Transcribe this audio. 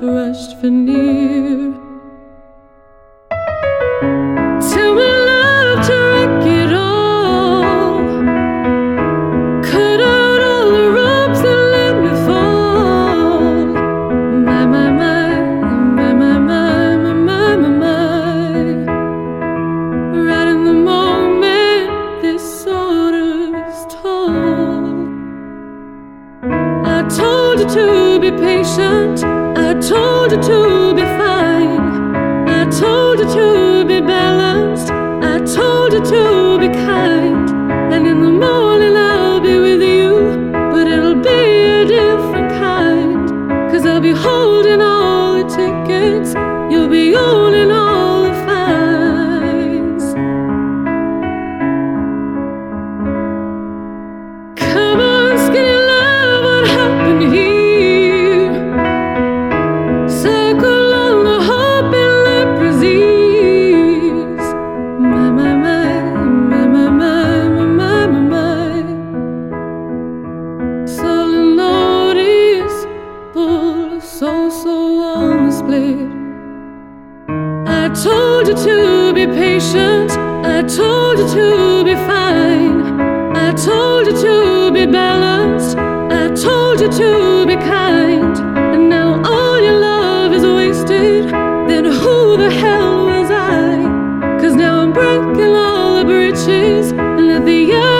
brushed veneer. Tell my love to wreck it all, cut out all the ropes that let me fall. My, my, my, my, my, my, my, my, my, my. Right in the moment this order's told, I told you to be patient, I told you to be fine, I told you to be balanced, I told you to be kind. And in the morning I'll be with you, but it'll be a different kind. 'Cause I'll be holding all the tickets, you'll be owning all the fines. Come on, skinny love, what happened here? Circle on the hope and leprosies. My, my, my, my, my, my, my, my, my. Sullen notice, full of so on the split. I told you to be patient, I told you to be fine, I told you to be balanced, I told you to be kind. And now all your love is wasted, then who the hell was I? 'Cause now I'm breaking all the bridges and let the